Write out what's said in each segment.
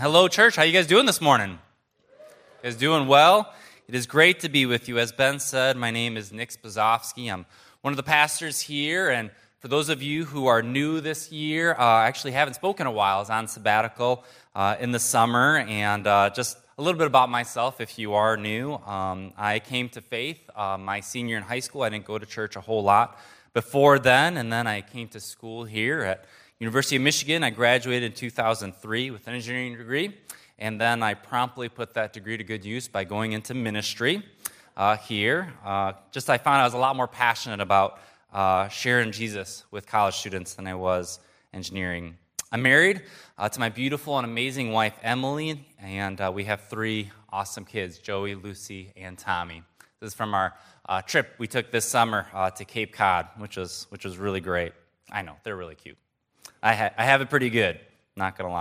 Hello, church. How you guys doing this morning? You guys doing well? It is great to be with you. As Ben said, my name is Nick Spazowski. I'm one of the pastors here, and for those of you who are new this year, I actually haven't spoken in a while. I was on sabbatical in the summer, and just a little bit about myself if you are new. I came to faith my senior in high school. I didn't go to church a whole lot before then, and then I came to school here at University of Michigan. I graduated in 2003 with an engineering degree, and then I promptly put that degree to good use by going into ministry here. I found I was a lot more passionate about sharing Jesus with college students than I was engineering. I'm married to my beautiful and amazing wife, Emily, and we have 3 awesome kids, Joey, Lucy, and Tommy. This is from our trip we took this summer to Cape Cod, which was really great. I know, they're really cute. I have it pretty good, not going to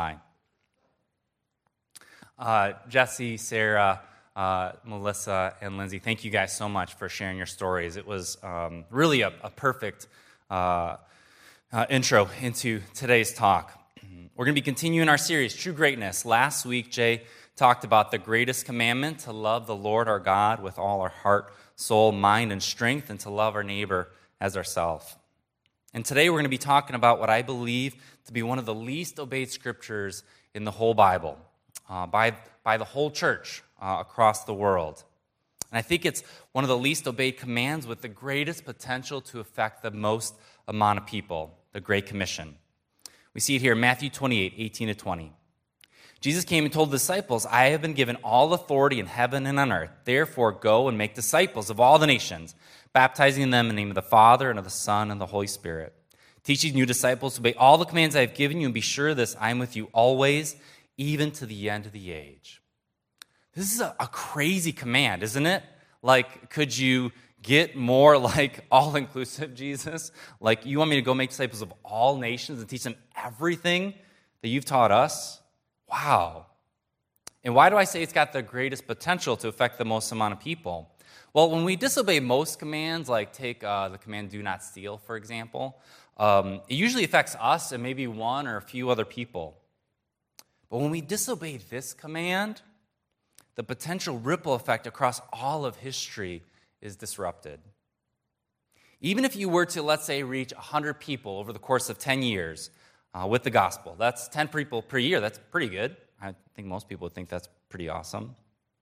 lie. Jesse, Sarah, Melissa, and Lindsay, thank you guys so much for sharing your stories. It was really a perfect intro into today's talk. We're going to be continuing our series, True Greatness. Last week, Jay talked about the greatest commandment, to love the Lord our God with all our heart, soul, mind, and strength, and to love our neighbor as ourselves. And today we're going to be talking about what I believe to be one of the least obeyed scriptures in the whole Bible by the whole church across the world. And I think it's one of the least obeyed commands with the greatest potential to affect the most amount of people, the Great Commission. We see it here in Matthew 28, 18-20. Jesus came and told the disciples, "I have been given all authority in heaven and on earth. Therefore, go and make disciples of all the nations, baptizing them in the name of the Father and of the Son and the Holy Spirit. Teach these new disciples to obey all the commands I have given you, and be sure of this, I am with you always, even to the end of the age." This is a crazy command, isn't it? Like, could you get more like all-inclusive, Jesus? Like, you want me to go make disciples of all nations and teach them everything that you've taught us? Wow. And why do I say it's got the greatest potential to affect the most amount of people? Well, when we disobey most commands, like take the command do not steal, for example, it usually affects us and maybe one or a few other people. But when we disobey this command, the potential ripple effect across all of history is disrupted. Even if you were to, let's say, reach 100 people over the course of 10 years with the gospel, that's 10 people per year. That's pretty good. I think most people would think that's pretty awesome.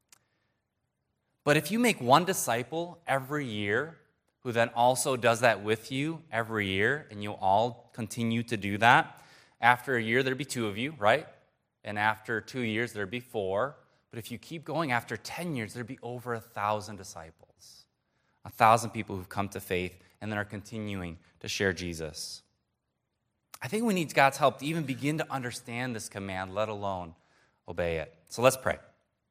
But if you make one disciple every year who then also does that with you every year, and you all continue to do that, after a year there'd be 2 of you, right? And after 2 years there'd be 4. But if you keep going, after 10 years there'd be over 1,000 disciples, 1,000 people who've come to faith and then are continuing to share Jesus. I think we need God's help to even begin to understand this command, let alone obey it. So let's pray.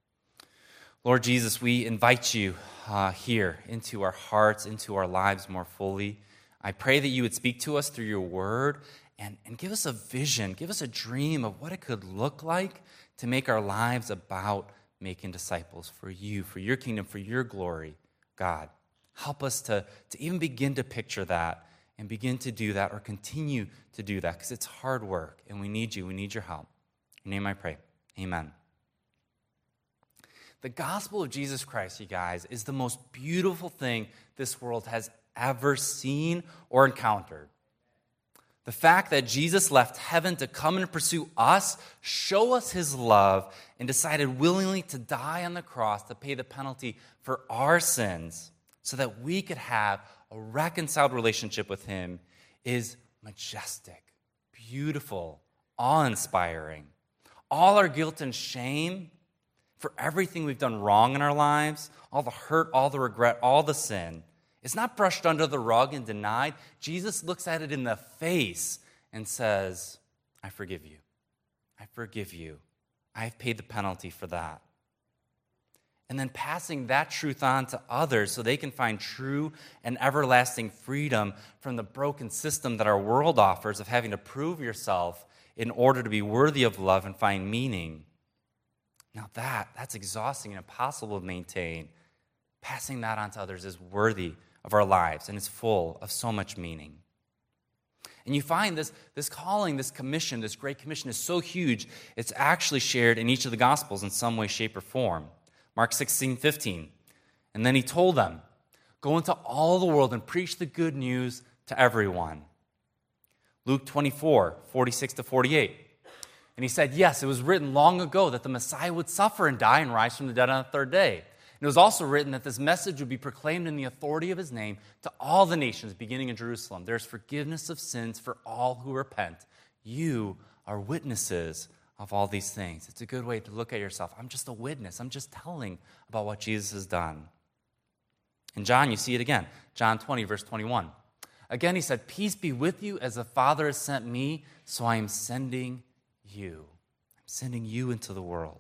Lord Jesus, we invite you here into our hearts, into our lives more fully. I pray that you would speak to us through your word and give us a vision, give us a dream of what it could look like to make our lives about making disciples for you, for your kingdom, for your glory. God, help us to even begin to picture that and begin to do that or continue to do that, because it's hard work and we need you. We need your help. In your name I pray. Amen. The gospel of Jesus Christ, you guys, is the most beautiful thing this world has ever seen or encountered. The fact that Jesus left heaven to come and pursue us, show us his love, and decided willingly to die on the cross to pay the penalty for our sins so that we could have a reconciled relationship with him is majestic, beautiful, awe-inspiring. All our guilt and shame for everything we've done wrong in our lives, all the hurt, all the regret, all the sin, it's not brushed under the rug and denied. Jesus looks at it in the face and says, I forgive you. I forgive you. I have paid the penalty for that. And then passing that truth on to others so they can find true and everlasting freedom from the broken system that our world offers of having to prove yourself in order to be worthy of love and find meaning. Now that's exhausting and impossible to maintain. Passing that on to others is worthy of our lives and is full of so much meaning. And you find this calling, this commission, this great commission is so huge, it's actually shared in each of the Gospels in some way, shape, or form. Mark 16:15. And then he told them, go into all the world and preach the good news to everyone. Luke 24:46-48. And he said, yes, it was written long ago that the Messiah would suffer and die and rise from the dead on the third day. And it was also written that this message would be proclaimed in the authority of his name to all the nations, beginning in Jerusalem. There's forgiveness of sins for all who repent. You are witnesses of all these things. It's a good way to look at yourself. I'm just a witness. I'm just telling about what Jesus has done. In John, you see it again. John 20:21. Again, he said, peace be with you as the Father has sent me, so I am sending you. I'm sending you into the world.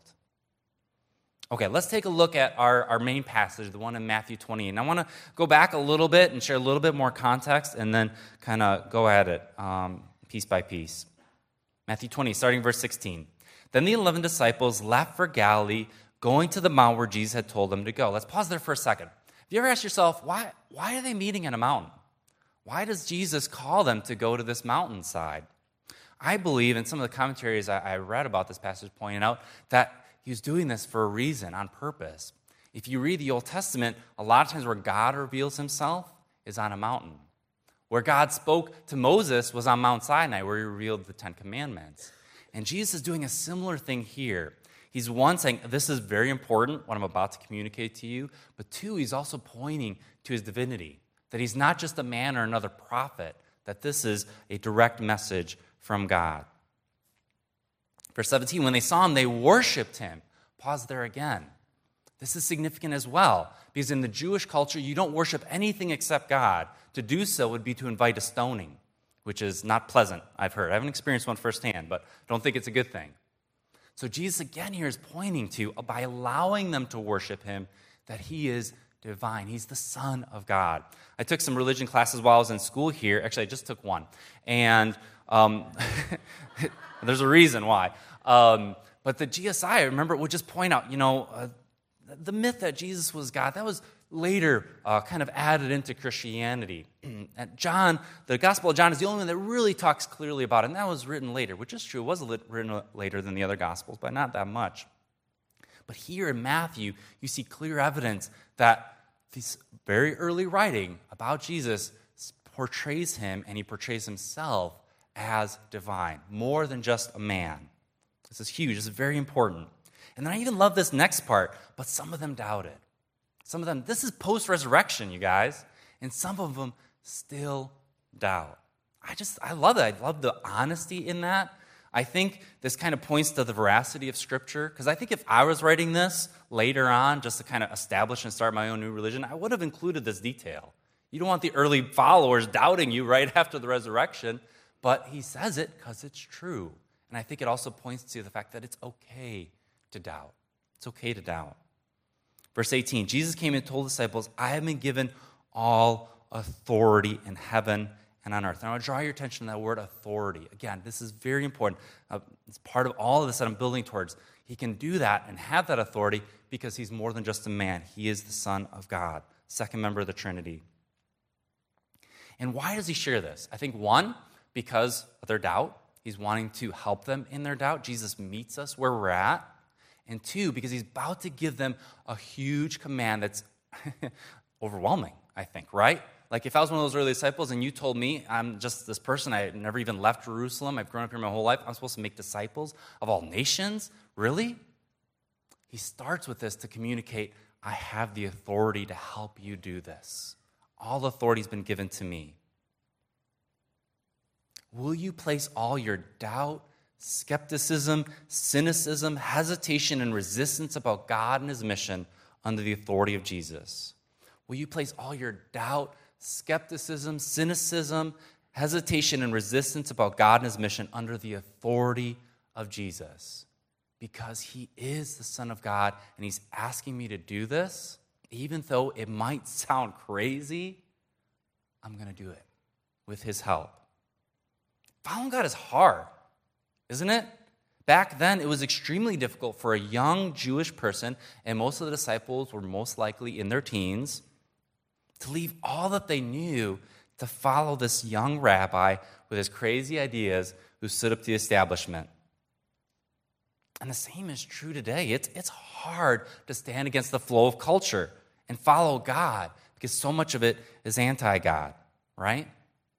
Okay, let's take a look at our main passage, the one in Matthew 20. And I want to go back a little bit and share a little bit more context and then kind of go at it piece by piece. Matthew 20, starting verse 16. Then the 11 disciples left for Galilee, going to the mount where Jesus had told them to go. Let's pause there for a second. Have you ever asked yourself, why are they meeting at a mountain? Why does Jesus call them to go to this mountainside? I believe, and some of the commentaries I read about this passage pointing out, that he was doing this for a reason, on purpose. If you read the Old Testament, a lot of times where God reveals himself is on a mountain. Where God spoke to Moses was on Mount Sinai, where he revealed the Ten Commandments. And Jesus is doing a similar thing here. He's one, saying, this is very important, what I'm about to communicate to you. But two, he's also pointing to his divinity, that he's not just a man or another prophet, that this is a direct message from God. Verse 17, when they saw him, they worshiped him. Pause there again. This is significant as well, because in the Jewish culture, you don't worship anything except God. To do so would be to invite a stoning, which is not pleasant, I've heard. I haven't experienced one firsthand, but I don't think it's a good thing. So Jesus again here is pointing to, by allowing them to worship him, that he is divine. He's the Son of God. I took some religion classes while I was in school here. Actually, I just took one. And there's a reason why. But the GSI, I remember, would just point out, the myth that Jesus was God, that was later kind of added into Christianity. And John, the Gospel of John is the only one that really talks clearly about it, and that was written later, which is true. It was written later than the other Gospels, but not that much. But here in Matthew, you see clear evidence that this very early writing about Jesus portrays him, and he portrays himself as divine, more than just a man. This is huge. This is very important. And then I even love this next part, but some of them doubted. Some of them, this is post-resurrection, you guys, and some of them still doubt. I love that. I love the honesty in that. I think this kind of points to the veracity of Scripture, because I think if I was writing this later on, just to kind of establish and start my own new religion, I would have included this detail. You don't want the early followers doubting you right after the resurrection, but he says it because it's true. And I think it also points to the fact that it's okay to doubt. It's okay to doubt. Verse 18, Jesus came and told the disciples, I have been given all authority in heaven and on earth. And I want to draw your attention to that word authority. Again, this is very important. It's part of all of this that I'm building towards. He can do that and have that authority because he's more than just a man. He is the Son of God, second member of the Trinity. And why does he share this? I think one, because of their doubt. He's wanting to help them in their doubt. Jesus meets us where we're at. And two, because he's about to give them a huge command that's overwhelming, I think, right? Like if I was one of those early disciples and you told me I'm just this person, I never even left Jerusalem, I've grown up here my whole life, I'm supposed to make disciples of all nations? Really? He starts with this to communicate, I have the authority to help you do this. All authority has been given to me. Will you place all your doubt, skepticism, cynicism, hesitation, and resistance about God and his mission under the authority of Jesus? Will you place all your doubt, skepticism, cynicism, hesitation, and resistance about God and his mission under the authority of Jesus? Because he is the Son of God, and he's asking me to do this, even though it might sound crazy, I'm going to do it with his help. Following God is hard, isn't it? Back then, it was extremely difficult for a young Jewish person, and most of the disciples were most likely in their teens, to leave all that they knew to follow this young rabbi with his crazy ideas who stood up to the establishment. And the same is true today. It's hard to stand against the flow of culture and follow God because so much of it is anti-God, right?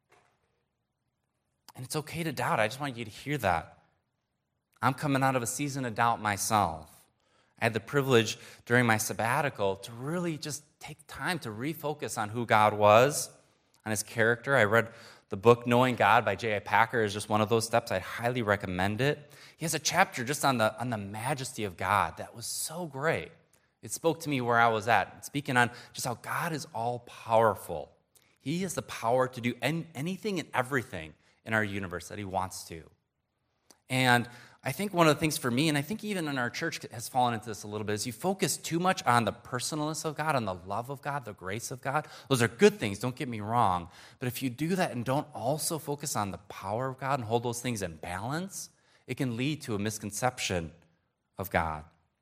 And it's okay to doubt. I just want you to hear that. I'm coming out of a season of doubt myself. I had the privilege during my sabbatical to really just take time to refocus on who God was, on his character. I read the book Knowing God by J.I. Packer is just one of those steps. I highly recommend it. He has a chapter just on the majesty of God that was so great. It spoke to me where I was at, speaking on just how God is all-powerful. He has the power to do anything and everything in our universe that he wants to. And I think one of the things for me, and I think even in our church has fallen into this a little bit, is you focus too much on the personalness of God, on the love of God, the grace of God. Those are good things, don't get me wrong. But if you do that and don't also focus on the power of God and hold those things in balance, it can lead to a misconception of God.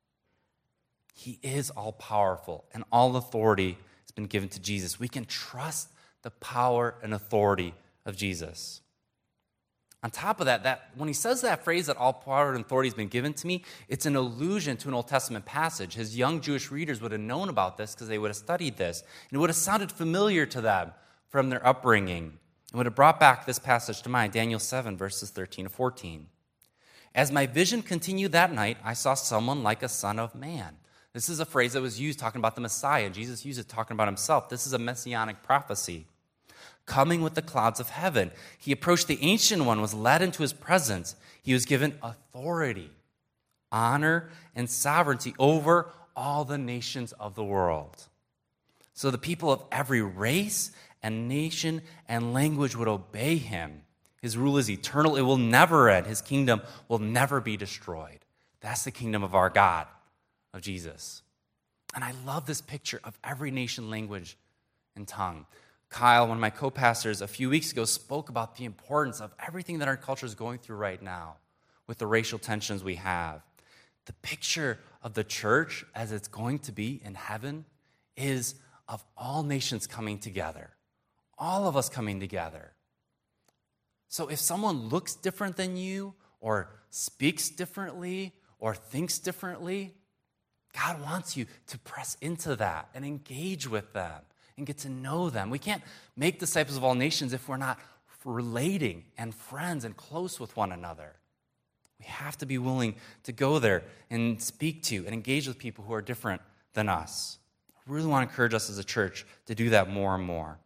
He is all-powerful, and all authority has been given to Jesus. We can trust the power and authority of Jesus. On top of that when he says that phrase that all power and authority has been given to me, it's an allusion to an Old Testament passage. His young Jewish readers would have known about this because they would have studied this. And it would have sounded familiar to them from their upbringing. It would have brought back this passage to mind, Daniel 7, verses 13 to 14. As my vision continued that night, I saw someone like a son of man. This is a phrase that was used talking about the Messiah. Jesus used it talking about himself. This is a messianic prophecy. Coming with the clouds of heaven. He approached the Ancient One, was led into his presence. He was given authority, honor, and sovereignty over all the nations of the world. So the people of every race and nation and language would obey him. His rule is eternal. It will never end. His kingdom will never be destroyed. That's the kingdom of our God, of Jesus. And I love this picture of every nation, language, and tongue. Kyle, one of my co-pastors, a few weeks ago spoke about the importance of everything that our culture is going through right now with the racial tensions we have. The picture of the church as it's going to be in heaven is of all nations coming together, all of us coming together. So if someone looks different than you or speaks differently or thinks differently, God wants you to press into that and engage with them and get to know them. We can't make disciples of all nations if we're not relating and friends and close with one another. We have to be willing to go there and speak to and engage with people who are different than us. I really want to encourage us as a church to do that more and more.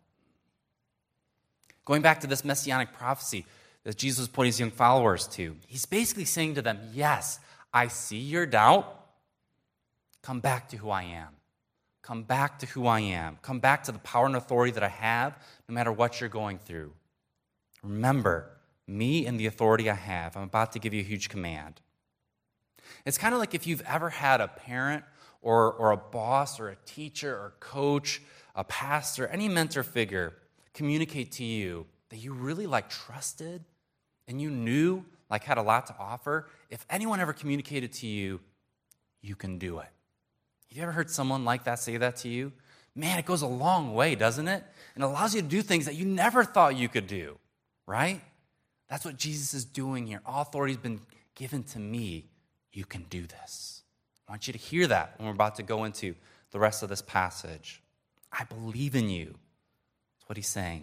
Going back to this messianic prophecy that Jesus was pointing his young followers to, he's basically saying to them, yes, I see your doubt. Come back to who I am. Come back to who I am. Come back to the power and authority that I have, no matter what you're going through. Remember me and the authority I have. I'm about to give you a huge command. It's kind of like if you've ever had a parent or a boss or a teacher or coach, a pastor, any mentor figure communicate to you that you really trusted and you knew had a lot to offer. If anyone ever communicated to you, you can do it. Have you ever heard someone like that say that to you? Man, it goes a long way, doesn't it? And it allows you to do things that you never thought you could do, right? That's what Jesus is doing here. All authority has been given to me. You can do this. I want you to hear that when we're about to go into the rest of this passage. I believe in you. That's what he's saying.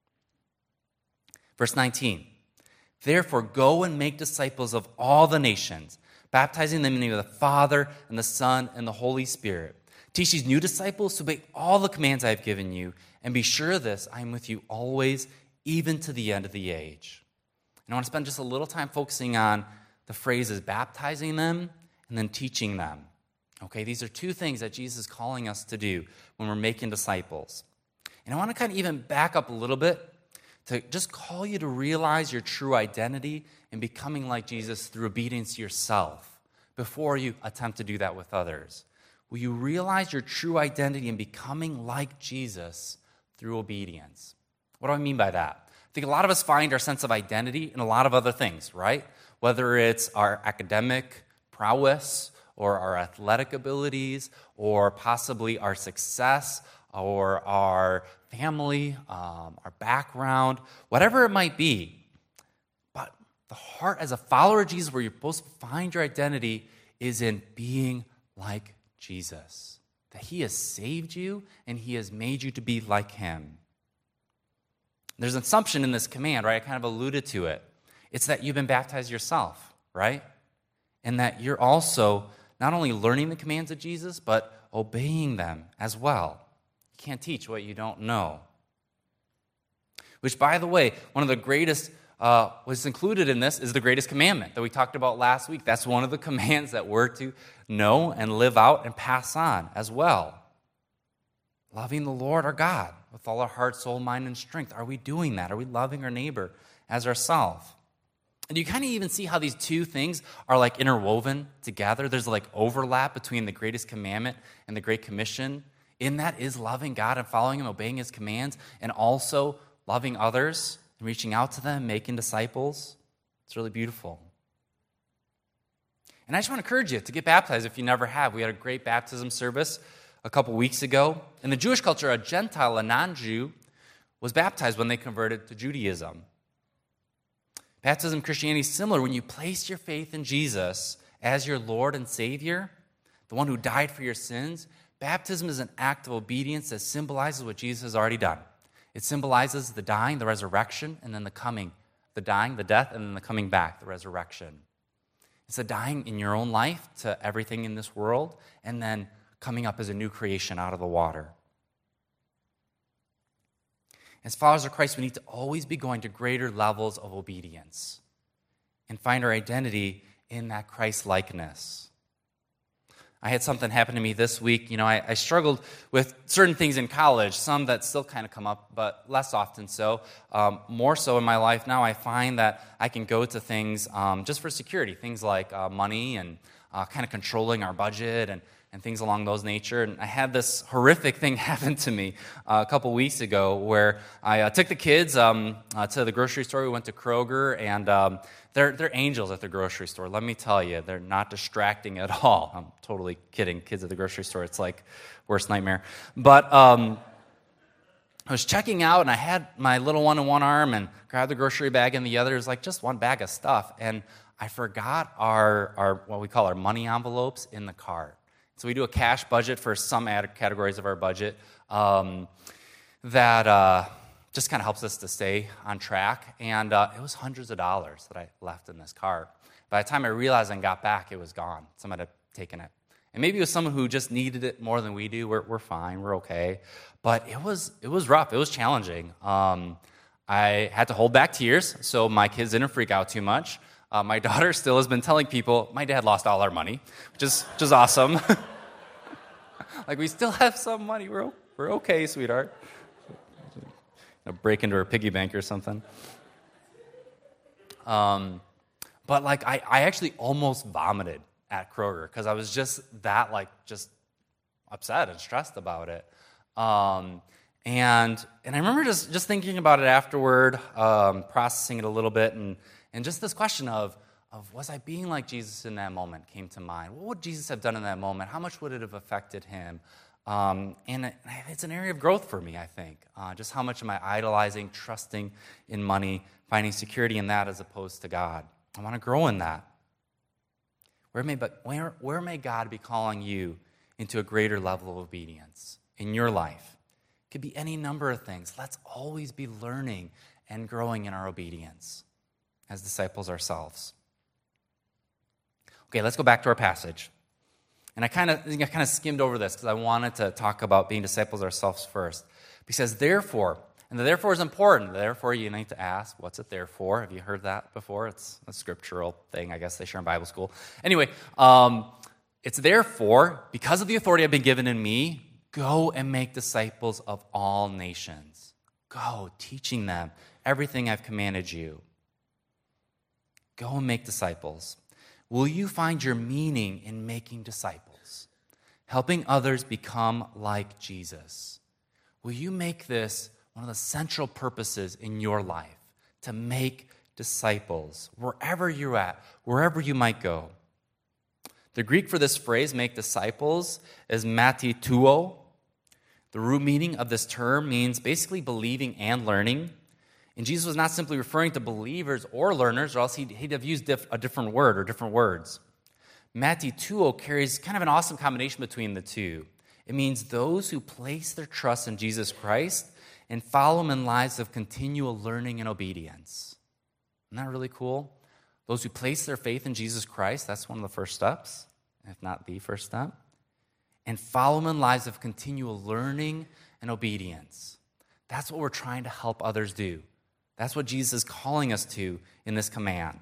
Verse 19. Therefore, go and make disciples of all the nations, baptizing them in the name of the Father and the Son and the Holy Spirit. Teach these new disciples to obey all the commands I have given you, and be sure of this, I am with you always, even to the end of the age. And I want to spend just a little time focusing on the phrases baptizing them and then teaching them. Okay, these are two things that Jesus is calling us to do when we're making disciples. And I want to kind of even back up a little bit to just call you to realize your true identity and becoming like Jesus through obedience to yourself before you attempt to do that with others. Will you realize your true identity in becoming like Jesus through obedience? What do I mean by that? I think a lot of us find our sense of identity in a lot of other things, right? Whether it's our academic prowess or our athletic abilities or possibly our success or our family, our background, whatever it might be. the heart as a follower of Jesus, where you're supposed to find your identity, is in being like Jesus. That he has saved you and he has made you to be like him. There's an assumption in this command, right? I kind of alluded to it. It's that you've been baptized yourself, right? And that you're also not only learning the commands of Jesus, but obeying them as well. You can't teach what you don't know. Which, by the way, one of the greatest, what's included in this is the greatest commandment that we talked about last week. That's one of the commands that we're to know and live out and pass on as well. Loving the Lord our God with all our heart, soul, mind, and strength. Are we doing that? Are we loving our neighbor as ourselves? And you kind of even see how these two things are like interwoven together. There's like overlap between the greatest commandment and the Great Commission. In that is loving God and following him, obeying his commands, and also loving others and reaching out to them, making disciples. It's really beautiful. And I just want to encourage you to get baptized if you never have. We had a great baptism service a couple weeks ago. In the Jewish culture, a Gentile, a non-Jew, was baptized when they converted to Judaism. Baptism in Christianity is similar. When you place your faith in Jesus as your Lord and Savior, the one who died for your sins, baptism is an act of obedience that symbolizes what Jesus has already done. It symbolizes the dying, the resurrection, and then the coming. The dying, the death, and then the coming back, the resurrection. It's a dying in your own life to everything in this world, and then coming up as a new creation out of the water. As followers of Christ, we need to always be going to greater levels of obedience and find our identity in that Christ-likeness. I had something happen to me this week. I struggled with certain things in college, some that still kind of come up, but less often so. More so in my life now, I find that I can go to things just for security, things like money and kind of controlling our budget and things along those nature. And I had this horrific thing happen to me a couple weeks ago where I took the kids to the grocery store. We went to Kroger, and they're angels at the grocery store. Let me tell you, they're not distracting at all. I'm totally kidding. Kids at the grocery store, it's like worst nightmare. But I was checking out, and I had my little one in one arm and grabbed the grocery bag in the other. It was like just one bag of stuff. And I forgot our what we call our money envelopes in the cart. So we do a cash budget for some categories of our budget that just kind of helps us to stay on track. And it was hundreds of dollars that I left in this cart. By the time I realized and got back, it was gone. Someone had taken it. And maybe it was someone who just needed it more than we do. We're fine. We're okay. But it was rough. It was challenging. I had to hold back tears so my kids didn't freak out too much. My daughter still has been telling people, my dad lost all our money, which is awesome. Like, we still have some money. We're okay, sweetheart. Break into her piggy bank or something. But, like, I actually almost vomited at Kroger because I was just that, just upset and stressed about it. And I remember just thinking about it afterward, processing it a little bit, and just this question of was I being like Jesus in that moment came to mind. What would Jesus have done in that moment? How much would it have affected him? And it's an area of growth for me, I think. Just how much am I idolizing, trusting in money, finding security in that as opposed to God? I want to grow in that. Where may God be calling you into a greater level of obedience in your life? It could be any number of things. Let's always be learning and growing in our obedience as disciples ourselves. Okay, let's go back to our passage. And I kind of skimmed over this because I wanted to talk about being disciples ourselves first. Because therefore, and the therefore is important. Therefore, you need to ask, what's it there for? Have you heard that before? It's a scriptural thing, I guess they share in Bible school. Anyway, it's therefore, because of the authority I've been given in me, go and make disciples of all nations. Go, teaching them everything I've commanded you. Go and make disciples. Will you find your meaning in making disciples, helping others become like Jesus? Will you make this one of the central purposes in your life, to make disciples wherever you're at, wherever you might go? The Greek for this phrase, make disciples, is matituo. The root meaning of this term means basically believing and learning. And Jesus was not simply referring to believers or learners, or else he'd have used a different word or different words. Matituo carries kind of an awesome combination between the two. It means those who place their trust in Jesus Christ and follow him in lives of continual learning and obedience. Isn't that really cool? Those who place their faith in Jesus Christ, that's one of the first steps, if not the first step. And follow him in lives of continual learning and obedience. That's what we're trying to help others do. That's what Jesus is calling us to in this command.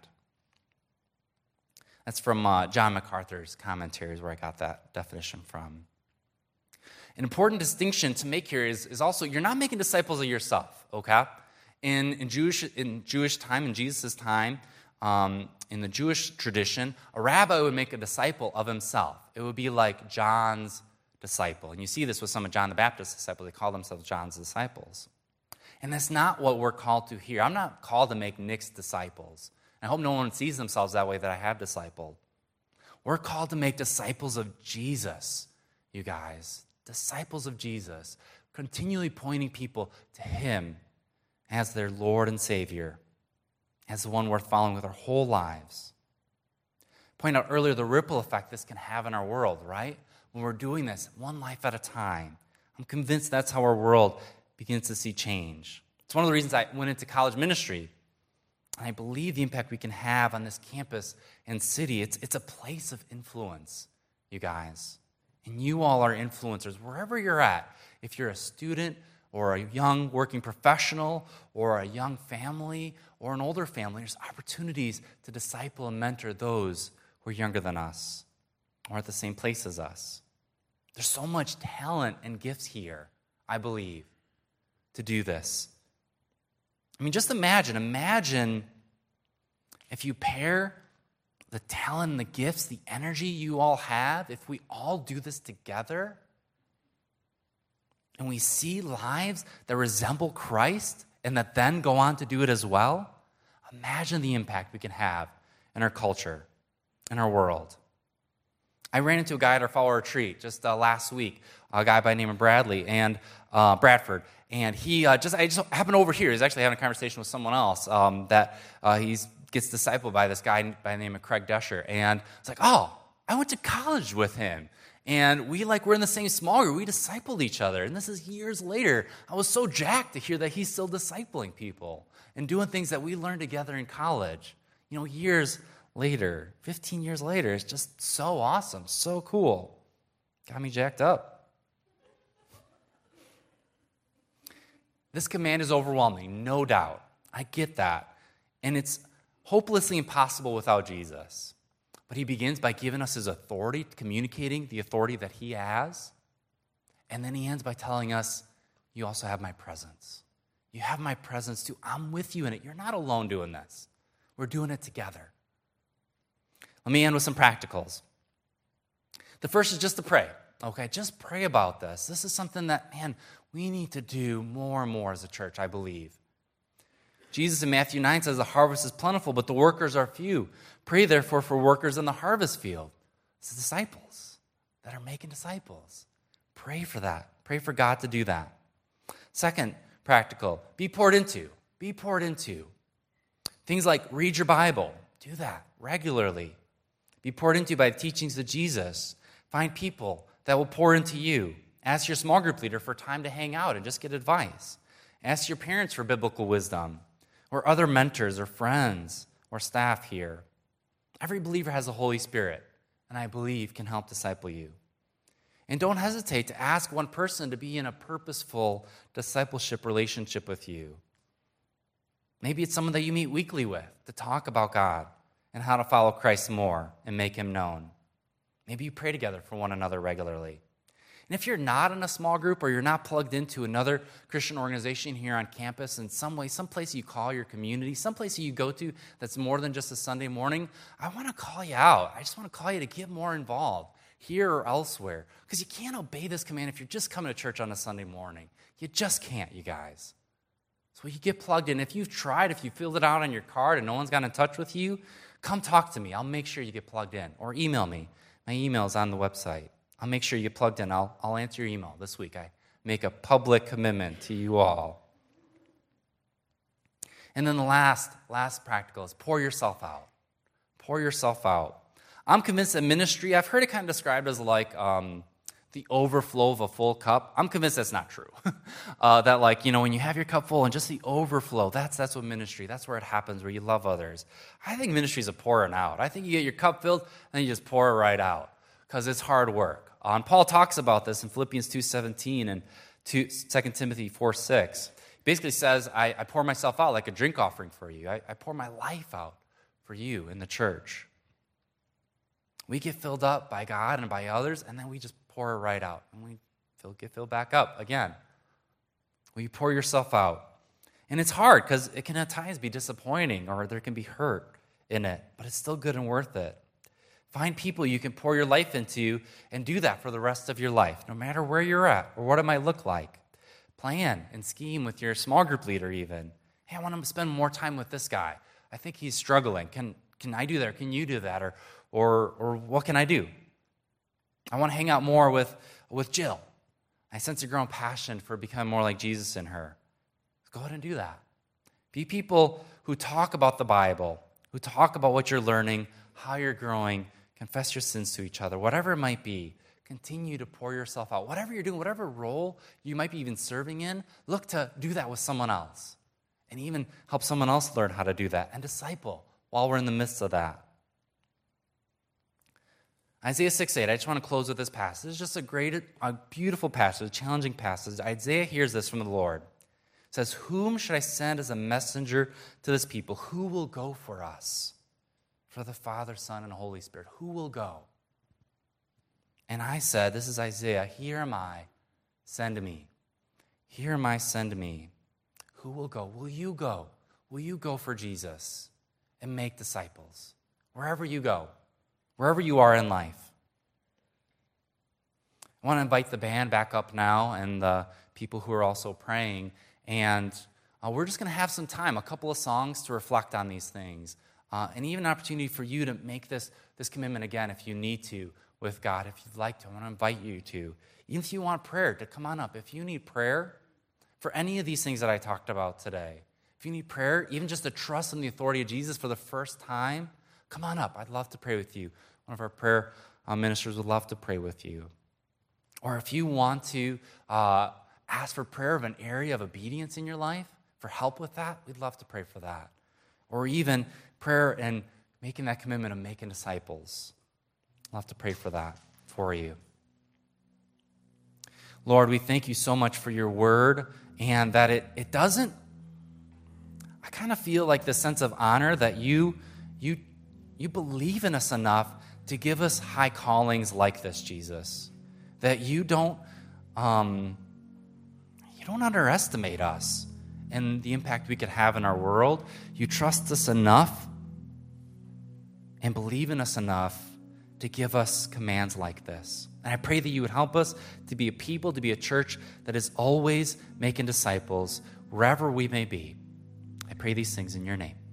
That's from John MacArthur's commentaries where I got that definition from. An important distinction to make here is also you're not making disciples of yourself, okay? In Jewish time, in Jesus' time, in the Jewish tradition, a rabbi would make a disciple of himself. It would be like John's disciple. And you see this with some of John the Baptist's disciples. They call themselves John's disciples. And that's not what we're called to here. I'm not called to make Nick's disciples. I hope no one sees themselves that way, that I have discipled. We're called to make disciples of Jesus, you guys. Disciples of Jesus, continually pointing people to him as their Lord and Savior, as the one worth following with our whole lives. Point out earlier the ripple effect this can have in our world, right? When we're doing this, one life at a time. I'm convinced that's how our world begins to see change. It's one of the reasons I went into college ministry. And I believe the impact we can have on this campus and city, it's a place of influence, you guys. And you all are influencers wherever you're at. If you're a student or a young working professional or a young family or an older family, there's opportunities to disciple and mentor those who are younger than us or at the same place as us. There's so much talent and gifts here, I believe, to do this. I mean, just imagine if you pair the talent and the gifts, the energy you all have, if we all do this together and we see lives that resemble Christ and that then go on to do it as well, imagine the impact we can have in our culture, in our world. I ran into a guy at our fall retreat just last week, a guy by the name of Bradford, and he I just happened over here. He's actually having a conversation with someone else that he gets discipled by this guy by the name of Craig Desher, and it's like, oh, I went to college with him, and we're in the same small group. We discipled each other, and this is years later. I was so jacked to hear that he's still discipling people and doing things that we learned together in college. You know, years later, 15 years later, it's just so awesome, so cool. Got me jacked up. This command is overwhelming, no doubt. I get that. And it's hopelessly impossible without Jesus. But he begins by giving us his authority, communicating the authority that he has. And then he ends by telling us, you also have my presence. You have my presence too. I'm with you in it. You're not alone doing this. We're doing it together. Let me end with some practicals. The first is just to pray. Okay, just pray about this. This is something that, we need to do more and more as a church, I believe. Jesus in Matthew 9 says, the harvest is plentiful, but the workers are few. Pray, therefore, for workers in the harvest field. It's the disciples that are making disciples. Pray for that. Pray for God to do that. Second, practical, be poured into. Be poured into. Things like read your Bible. Do that regularly. Be poured into by the teachings of Jesus. Find people that will pour into you. Ask your small group leader for time to hang out and just get advice. Ask your parents for biblical wisdom, or other mentors or friends or staff here. Every believer has the Holy Spirit, and I believe can help disciple you. And don't hesitate to ask one person to be in a purposeful discipleship relationship with you. Maybe it's someone that you meet weekly with to talk about God and how to follow Christ more and make him known. Maybe you pray together for one another regularly. And if you're not in a small group or you're not plugged into another Christian organization here on campus in some way, someplace you call your community, someplace you go to that's more than just a Sunday morning, I want to call you out. I just want to call you to get more involved here or elsewhere. Because you can't obey this command if you're just coming to church on a Sunday morning. You just can't, you guys. So you get plugged in. If you've tried, if you filled it out on your card and no one's got in touch with you, come talk to me. I'll make sure you get plugged in. Or email me. My email is on the website. I'll make sure you get plugged in. I'll answer your email this week. I make a public commitment to you all. And then the last practical is pour yourself out. Pour yourself out. I'm convinced that ministry, I've heard it kind of described as like the overflow of a full cup. I'm convinced that's not true. That like, when you have your cup full and just the overflow, that's what ministry, that's where it happens, where you love others. I think ministry is a pouring out. I think you get your cup filled and you just pour it right out because it's hard work. And Paul talks about this in Philippians 2:17 and 2 Timothy 4:6. He basically says, I pour myself out like a drink offering for you. I pour my life out for you in the church. We get filled up by God and by others, and then we just pour it right out, and we get filled back up again. Will you pour yourself out? And it's hard because it can at times be disappointing or there can be hurt in it, but it's still good and worth it. Find people you can pour your life into and do that for the rest of your life, no matter where you're at or what it might look like. Plan and scheme with your small group leader even. Hey, I want to spend more time with this guy. I think he's struggling. Can I do that? Or can you do that? Or what can I do? I want to hang out more with Jill. I sense a growing passion for becoming more like Jesus in her. Go ahead and do that. Be people who talk about the Bible, who talk about what you're learning, how you're growing, confess your sins to each other, whatever it might be. Continue to pour yourself out. Whatever you're doing, whatever role you might be even serving in, look to do that with someone else. And even help someone else learn how to do that and disciple while we're in the midst of that. Isaiah 6:8, I just want to close with this passage. It's just a beautiful passage, a challenging passage. Isaiah hears this from the Lord. It says, whom should I send as a messenger to this people? Who will go for us? For the Father, Son, and Holy Spirit. Who will go? And I said, this is Isaiah, here am I, send me. Here am I, send me. Who will go? Will you go? Will you go for Jesus and make disciples? Wherever you go. Wherever you are in life. I want to invite the band back up now and the people who are also praying. And we're just going to have some time, a couple of songs to reflect on these things. And even an opportunity for you to make this commitment again if you need to with God. If you'd like to, I want to invite you to. Even if you want prayer, to come on up. If you need prayer for any of these things that I talked about today, if you need prayer, even just to trust in the authority of Jesus for the first time, come on up. I'd love to pray with you. One of our prayer ministers would love to pray with you. Or if you want to ask for prayer of an area of obedience in your life, for help with that, we'd love to pray for that. Or even prayer and making that commitment of making disciples. I'd love to pray for that for you. Lord, we thank you so much for your word and that it doesn't, I kind of feel like this sense of honor that you believe in us enough to give us high callings like this, Jesus. That you don't underestimate us and the impact we could have in our world. You trust us enough and believe in us enough to give us commands like this. And I pray that you would help us to be a people, to be a church that is always making disciples wherever we may be. I pray these things in your name.